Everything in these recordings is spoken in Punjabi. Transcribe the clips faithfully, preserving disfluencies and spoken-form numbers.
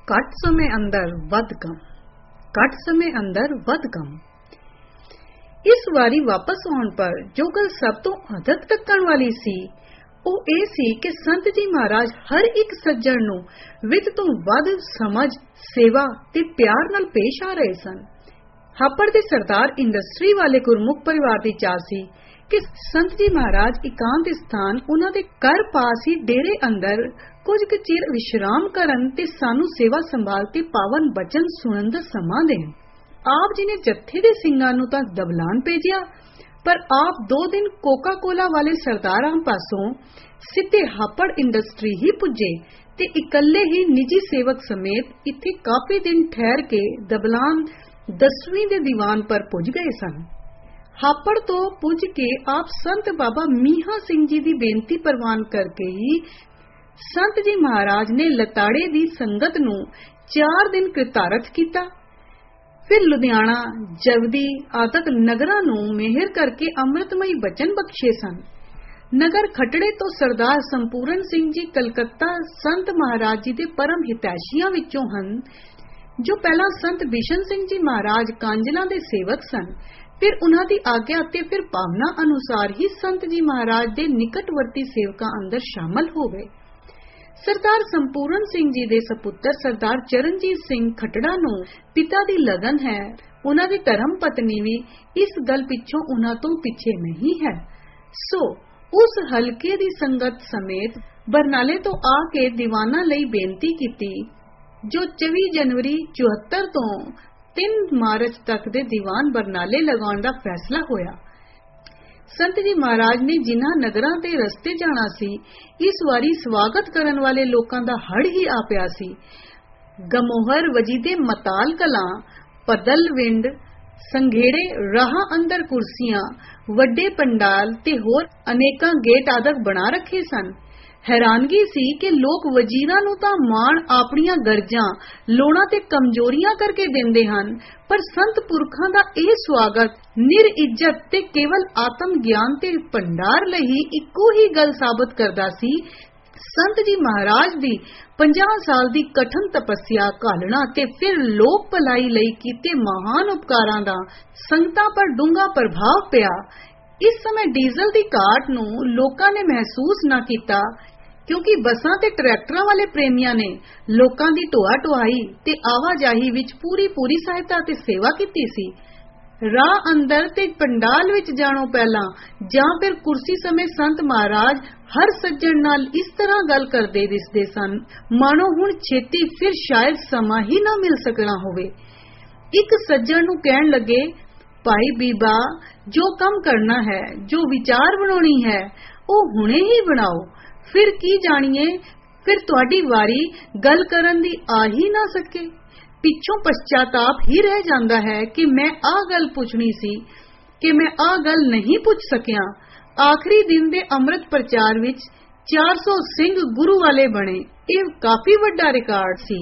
ਘੱਟ ਸਮੇਂ ਅੰਦਰ ਵੱਧ ਕੰਮ ਘੱਟ ਸਮੇਂ ਅੰਦਰ ਵੱਧ ਕੰਮ। ਇਸ ਵਾਰੀ ਵਾਪਸ ਆਉਣ ਪਰ ਜੋ ਗੱਲ ਸਭ ਤੋਂ ਅਧਕ ਤੱਕਣ ਵਾਲੀ ਸੀ ਉਹ ਇਹ ਸੀ ਕਿ ਸੰਤ ਜੀ ਮਹਾਰਾਜ ਹਰ ਇੱਕ ਸੱਜਣ ਨੂੰ ਵਿੱਤ ਤੋਂ ਵੱਧ ਸਮਝ, ਸੇਵਾ ਤੇ ਪਿਆਰ ਨਾਲ ਪੇਸ਼ ਆ ਰਹੇ ਸਨ। ਹਾਪੜ ਦੇ ਸਰਦਾਰ ਇੰਡਸਟਰੀ ਵਾਲੇ ਗੁਰਮੁਖ ਪਰਿਵਾਰ ਦੀ ਚਾਹ ਸੀ ਕਿ ਸੰਤ ਜੀ ਮਹਾਰਾਜ ਇਕਾਂਤ ਸਥਾਨ ਉਹਨਾਂ ਦੇ ਘਰ ਪਾਸ ਹੀ ਡੇਰੇ ਅੰਦਰ ਕੁਝ ਕੁ ਚਿਰ ਵਿਸ਼ਰਾਮ ਕਰਨ ਤੇ ਸਾਨੂੰ ਸੇਵਾ ਸੰਭਾਲ ਤੇ ਪਾਵਨ ਬਚਨ ਸੁਣਨ ਦਾ ਸਮਾਂ ਦੇਣ। ਆਪ ਜੀ ਨੇ ਜੱਥੇ ਦੇ ਸਿੰਘਾਂ ਨੂੰ ਤਾਂ ਦਬਲਾਨ ਭੇਜਿਆ, ਪਰ ਆਪ ਦੋ ਦਿਨ ਕੋਕਾ ਕੋਲਾ ਵਾਲੇ ਸਰਦਾਰਾਂ ਪਾਸੋਂ ਸਿੱਧੇ ਹਾਪੜ ਇੰਡਸਟਰੀ ਹੀ ਪੁੱਜੇ ਤੇ ਇਕੱਲੇ ਹੀ ਨਿੱਜੀ ਸੇਵਕ ਸਮੇਤ ਇੱਥੇ ਕਾਫੀ ਦਿਨ ਠਹਿਰ ਕੇ ਦਬਲਾਨ ਦਸਵੀਂ ਦੇ ਦੀਵਾਨ ਪਰ ਪੁੱਜ ਗਏ ਸਨ। ਹਾਪੜ ਤੋਂ ਪੁੱਜ ਕੇ ਆਪ ਸੰਤ ਬਾਬਾ ਮੀਹਾ ਸਿੰਘ ਜੀ ਦੀ ਬੇਨਤੀ ਪ੍ਰਵਾਨ ਕਰਕੇ ਹੀ ਸੰਤ ਜੀ ਮਹਾਰਾਜ ਨੇ ਲਤਾੜੇ ਦੀ ਸੰਗਤ ਨੂੰ ਚਾਰ ਦਿਨ ਕਿਰਤਾਰਥ ਕੀਤਾ। ਫਿਰ ਲੁਧਿਆਣਾ, ਜਵਦੀ ਆਦਿਕ ਨਗਰਾਂ ਨੂੰ ਮਿਹਰ ਕਰਕੇ ਅੰਮ੍ਰਿਤਮਈ ਬਚਨ ਬਖਸ਼ੇ ਸਨ। ਨਗਰ ਖਟੜੇ ਤੋਂ ਸਰਦਾਰ ਸੰਪੂਰਨ ਸਿੰਘ ਜੀ ਕਲਕੱਤਾ ਸੰਤ ਮਹਾਰਾਜ ਜੀ ਦੇ ਪਰਮ ਹਿਤੈਸ਼ੀਆਂ ਵਿੱਚੋਂ ਹਨ, ਜੋ ਪਹਿਲਾਂ ਸੰਤ ਬਿਸ਼ਨ ਸਿੰਘ ਜੀ ਮਹਾਰਾਜ ਕਾਂਜਲਾਂ ਦੇ ਸੇਵਕ ਸਨ। ਫਿਰ ਉਹਨਾਂ ਦੀ ਆਗਿਆ ਤੇ ਫਿਰ ਭਾਵਨਾ ਅਨੁਸਾਰ ਹੀ ਸੰਤ ਜੀ ਮਹਾਰਾਜ ਦੇ ਨਿਕਟਵਰਤੀ ਸੇਵਕਾਂ ਅੰਦਰ ਸ਼ਾਮਲ ਹੋ ਗਏ। ਸਰਦਾਰ ਸੰਪੂਰਨ ਸਿੰਘ ਜੀ ਦੇ ਸਪੁੱਤਰ ਸਰਦਾਰ ਚਰਨਜੀਤ ਸਿੰਘ ਖਟੜਾ ਨੂੰ ਪਿਤਾ ਦੀ ਲਗਨ ਹੈ। ਉਹਨਾਂ ਦੀ ਧਰਮ ਪਤਨੀ ਵੀ ਇਸ ਗੱਲ ਪਿੱਛੋਂ ਉਹਨਾਂ ਤੋਂ ਪਿੱਛੇ ਨਹੀਂ ਹੈ। ਸੋ ਉਸ ਹਲਕੇ ਦੀ ਸੰਗਤ ਸਮੇਤ ਬਰਨਾਲੇ ਤੋਂ ਆ ਕੇ ਦੀਵਾਨਾਂ ਲਈ ਬੇਨਤੀ ਕੀਤੀ, ਜੋ ਚੌਵੀ ਜਨਵਰੀ ਚੁਹੱਤਰ ਤੋਂ ਤਿੰਨ ਮਾਰਚ ਤੱਕ ਦੇ ਦੀਵਾਨ ਬਰਨਾਲੇ ਲਗਾਉਣ ਦਾ ਫੈਸਲਾ ਹੋਇਆ। ਸੰਤ ਜੀ ਮਹਾਰਾਜ ਨੇ ਜਿਨ੍ਹਾਂ ਨਗਰਾਂ ਤੇ ਰਸਤੇ ਜਾਣਾ ਸੀ, ਇਸ ਵਾਰੀ ਸਵਾਗਤ ਕਰਨ ਵਾਲੇ ਲੋਕਾਂ ਦਾ ਹੜ ਹੀ ਆ ਪਿਆ ਸੀ। ਗਮੋਹਰ, ਵਜੀਦੇ, ਮਤਾਲ ਕਲਾਂ, ਪਦਲਵਿੰਡ, ਸੰਘੇੜੇ, ਰਾਹਾਂ ਅੰਦਰ ਕੁਰਸੀਆਂ, ਵੱਡੇ ਪੰਡਾਲ ਤੇ ਹੋਰ ਅਨੇਕਾਂ ਗੇਟ ਆਦਿਕ ਬਣਾ ਰੱਖੇ ਸਨ। ਹੈਰਾਨਗੀ ਸੀ ਕਿ ਲੋਕ ਵਜ਼ੀਰਾਂ ਨੂੰ ਤਾਂ ਮਾਣ ਆਪਣੀਆਂ ਗਰਜਾਂ, ਲੋੜਾਂ ਤੇ ਕਮਜ਼ੋਰੀਆਂ ਕਰਕੇ ਦਿੰਦੇ ਹਨ, ਪਰ ਸੰਤ ਪੁਰਖਾਂ ਦਾ ਇਹ ਸਵਾਗਤ ਨਿਰ ਇੱਜ਼ਤ ਤੇ ਕੇਵਲ ਆਤਮ ਗਿਆਨ ਤੇ ਭੰਡਾਰ ਲਈ ਇੱਕੋ ਹੀ ਗੱਲ ਸਾਬਤ ਕਰਦਾ ਸੀ। ਸੰਤ ਜੀ ਮਹਾਰਾਜ ਦੀ ਪੰਜਾਹ ਸਾਲ ਦੀ ਕਠਨ ਤਪੱਸਿਆ, ਘਾਲਣਾ ਤੇ ਫਿਰ ਲੋਕ ਭਲਾਈ ਲਈ ਕੀਤੇ ਮਹਾਨ ਉਪਕਾਰਾਂ ਦਾ ਸੰਗਤਾਂ ਪਰ ਡੂੰਘਾ ਪ੍ਰਭਾਵ ਪਿਆ। ਇਸ ਸਮੇਂ ਡੀਜ਼ਲ ਦੀ ਘਾਟ ਨੂੰ ਲੋਕਾਂ ਨੇ ਮਹਿਸੂਸ ਨਾ ਕੀਤਾ, ਕਿਉਂਕਿ ਬੱਸਾਂ ਤੇ ਟਰੈਕਟਰਾਂ ਵਾਲੇ ਪ੍ਰੇਮੀਆਂ ਨੇ ਲੋਕਾਂ ਦੀ ਢੋਆ ਢੁਆਈ ਤੇ ਆਵਾਜਾਈ ਵਿੱਚ ਪੂਰੀ ਪੂਰੀ ਸਹਾਇਤਾ ਤੇ ਸੇਵਾ ਕੀਤੀ ਸੀ। ਰਾਹ ਅੰਦਰ ਤੇ ਪੰਡਾਲ ਵਿੱਚ ਜਾਣੋਂ ਪਹਿਲਾਂ ਜਾਂ ਫਿਰ ਕੁਰਸੀ ਸਮੇਂ ਸੰਤ ਮਹਾਰਾਜ ਹਰ ਸੱਜਣ ਨਾਲ ਇਸ ਤਰ੍ਹਾਂ ਗੱਲ ਕਰਦੇ ਦਿਸਦੇ ਸਨ, ਮਾਨੋ ਹੁਣ ਛੇਤੀ ਫਿਰ ਸ਼ਾਇਦ ਸਮਾਂ ਹੀ ਨਾ ਮਿਲ ਸਕਣਾ ਹੋਵੇ। ਇੱਕ ਸੱਜਣ ਨੂੰ ਕਹਿਣ ਲੱਗੇ, ਭਾਈ ਬੀਬਾ, ਜੋ ਕੰਮ ਕਰਨਾ ਹੈ, ਜੋ ਵਿਚਾਰ ਬਣਾਉਣੀ ਹੈ, ਉਹ ਹੁਣੇ ਹੀ ਬਣਾਓ। ਫਿਰ ਕੀ ਜਾਣੀਏ, ਫਿਰ ਤੁਹਾਡੀ ਵਾਰੀ ਗੱਲ ਕਰਨ ਦੀ ਆ ਹੀ ਨਾ ਸਕੇ। ਪਿੱਛੋਂ ਪਛਤਾਪ ਹੀ ਰਹਿ ਜਾਂਦਾ ਹੈ ਕਿ ਮੈਂ ਆਹ ਗੱਲ ਪੁੱਛਣੀ ਸੀ, ਕਿ ਮੈਂ ਆਹ ਗੱਲ ਨਹੀਂ ਪੁੱਛ ਸਕਿਆ। ਆਖਰੀ ਦਿਨ ਦੇ ਅੰਮ੍ਰਿਤ ਪ੍ਰਚਾਰ ਵਿੱਚ ਚਾਰ ਸੌ ਸਿੰਘ ਗੁਰੂ ਵਾਲੇ ਬਣੇ। ਇਹ ਕਾਫੀ ਵੱਡਾ ਰਿਕਾਰਡ ਸੀ।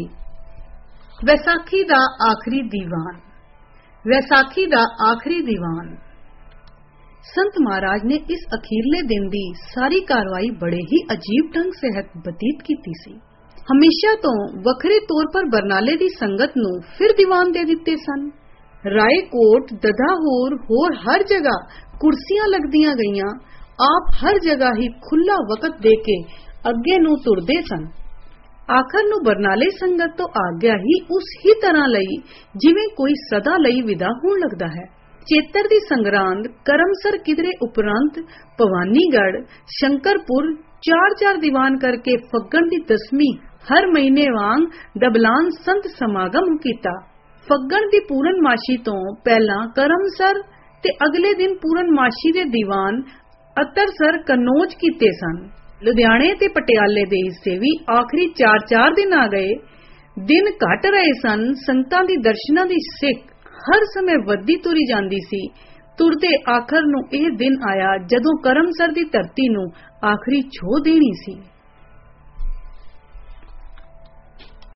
ਵੈਸਾਖੀ ਦਾ ਆਖਰੀ ਦੀਵਾਨ ਵੈਸਾਖੀ ਦਾ ਆਖਰੀ ਦੀਵਾਨ ਸੰਤ ਮਹਾਰਾਜ ਨੇ ਇਸ ਅਖੀਰਲੇ ਦਿਨ ਦੀ ਸਾਰੀ ਕਾਰਵਾਈ ਬੜੇ ਹੀ ਅਜੀਬ ਢੰਗ ਸਹਿਤ ਬਤੀਤ ਕੀਤੀ ਸੀ। ਹਮੇਸ਼ਾ ਤੋਂ ਵੱਖਰੇ ਤੌਰ ਪਰ ਬਰਨਾਲੇ ਦੀ ਸੰਗਤ ਨੂੰ ਫਿਰ ਦੀਵਾਨ ਦੇ ਦਿੱਤੇ ਸਨ। ਰਾਏਕੋਟ, ਦਦਾਹੂਰ, ਹੋਰ ਹਰ ਜਗ੍ਹਾ ਕੁਰਸੀਆਂ ਲੱਗਦੀਆਂ ਗਈਆਂ। ਆਪ ਹਰ ਜਗ੍ਹਾ ਹੀ ਖੁੱਲਾ ਵਕਤ ਦੇ ਕੇ ਅੱਗੇ ਨੂੰ ਤੁਰਦੇ ਸਨ। ਆਖਰ ਨੂੰ ਬਰਨਾਲੇ ਸੰਗਤ ਤੋਂ ਆਗਿਆ ਹੀ ਉਸ ਹੀ ਤਰ੍ਹਾਂ ਲਈ ਜਿਵੇਂ ਕੋਈ ਸਦਾ ਲਈ ਵਿਦਾ ਹੋਣ ਲੱਗਦਾ ਹੈ। ਚੇਤਰ ਦੀ ਸੰਗਰਾਂਦ, ਕਰਮਸਰ ਕਿਧਰੇ ਉਪਰੰਤ ਭਵਾਨੀਗੜ੍ਹ, ਸ਼ੰਕਰਪੁਰ ਚਾਰ ਚਾਰ ਦੀਵਾਨ ਕਰਕੇ ਫੱਗਣ ਦੀ ਦਸਵੀਂ ਹਰ ਮਹੀਨੇ ਵਾਂਗ ਦਬਲਾਨ ਸੰਤ ਸਮਾਗਮ ਕੀਤਾ। ਫੱਗਣ ਦੀ ਪੂਰਨਮਾਸ਼ੀ ਤੋਂ ਪਹਿਲਾਂ ਕਰਮਸਰ ਤੇ ਅਗਲੇ ਦਿਨ ਪੂਰਨਮਾਸ਼ੀ ਦੇ ਦੀਵਾਨ ਅਤਰਸਰ ਕਨੌਜ ਕੀਤੇ ਸਨ। ਲੁਧਿਆਣੇ ਤੇ ਪਟਿਆਲੇ ਦੇ ਹਿੱਸੇ ਵੀ ਆਖਰੀ ਚਾਰ ਚਾਰ ਦਿਨ ਆ ਗਏ। ਦਿਨ ਘਟ ਰਹੇ ਸਨ। ਸੰਗਤਾਂ ਦੀ ਦਰਸ਼ਨਾਂ ਦੀ ਸਿੱਖ ਹਰ ਸਮੇਂ ਵੱਧਦੀ ਤੁਰੀ ਜਾਂਦੀ ਸੀ। ਤੁਰਦੇ ਆਖਰ ਨੂੰ ਇਹ ਦਿਨ ਆਇਆ ਜਦੋਂ ਕਰਮਸਰ ਦੀ ਧਰਤੀ ਨੂੰ ਆਖਰੀ ਛੋਹ ਦੇਣੀ ਸੀ।